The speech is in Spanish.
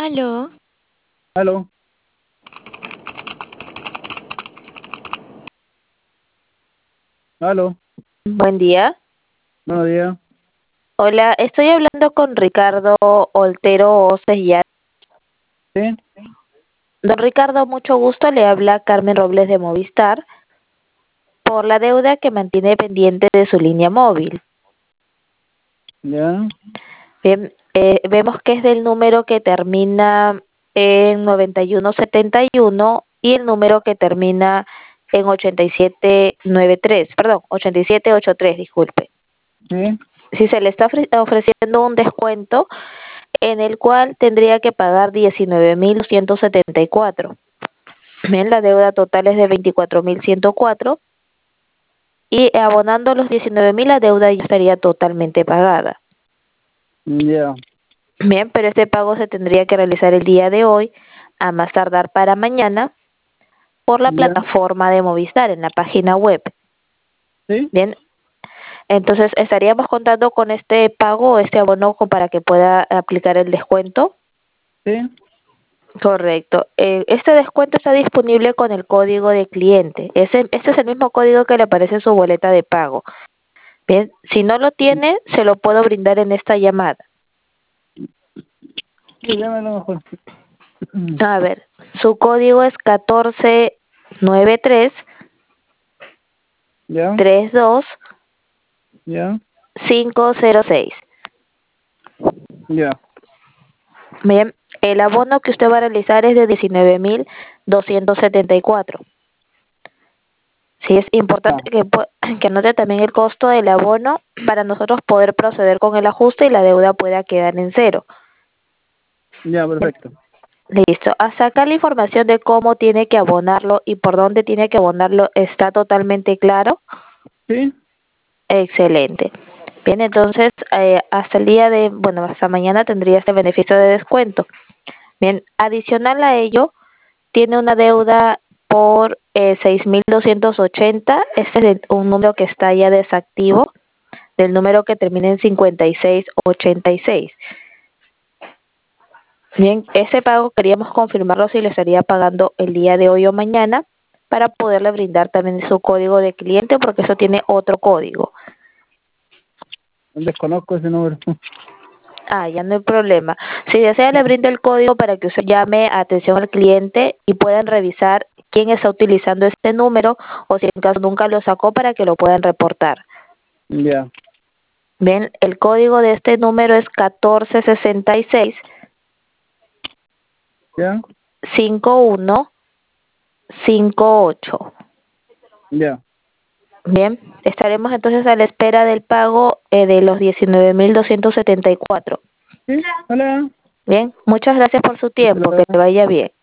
Aló, Aló, aló, buen día. buenos días. Hola, estoy hablando con Ricardo Oltero Oces ya. Sí, Don Ricardo, mucho gusto. Le habla Carmen Robles de Movistar por la deuda que mantiene pendiente de su línea móvil. ya, Bien, vemos que es del número que termina en 9171 y el número que termina en 8793, perdón, 8783, disculpe. sí, Si se le está ofreciendo un descuento en el cual tendría que pagar 19.274. Bien, la deuda total es de 24.104 y abonando los 19.000 la deuda ya estaría totalmente pagada. ya, Bien, pero este pago se tendría que realizar el día de hoy, a más tardar para mañana, por la ya, plataforma de Movistar en la página web. sí, Bien, entonces estaríamos contando con este pago o este abono para que pueda aplicar el descuento. sí, Correcto. Este descuento está disponible con el código de cliente. Este es el mismo código que le aparece en su boleta de pago. Bien, si no lo tiene, se lo puedo brindar en esta llamada. sí, llámalo mejor. A ver, su código es 1493 Ya, 32 ya, 506. ya, Bien, el abono que usted va a realizar es de 19.274. Sí, es ya, importante que anote también el costo del abono para nosotros poder proceder con el ajuste y la deuda pueda quedar en cero. ya, perfecto. Listo. Hasta acá la información de cómo tiene que abonarlo y por dónde tiene que abonarlo está totalmente claro. Sí, Excelente. Bien, entonces hasta el día de, bueno, hasta mañana tendría este beneficio de descuento. Bien, adicional a ello, tiene una deuda por 6.280. Este es un número que está ya desactivo, del número que termina en 5686. Bien, ese pago queríamos confirmarlo si le estaría pagando el día de hoy o mañana para poderle brindar también su código de cliente porque eso tiene otro código. desconozco ese número. Ah, ya no hay problema. Si desea, le brindo el código para que usted llame a atención al cliente y puedan revisar quién está utilizando este número o si en caso nunca lo sacó para que lo puedan reportar. Ya, Bien, el código de este número es 1466 ya, 5158. ya. Bien, estaremos entonces a la espera del pago de los 19.274. Sí, hola. Bien, muchas gracias por su Hasta tiempo, que le luego. vaya bien.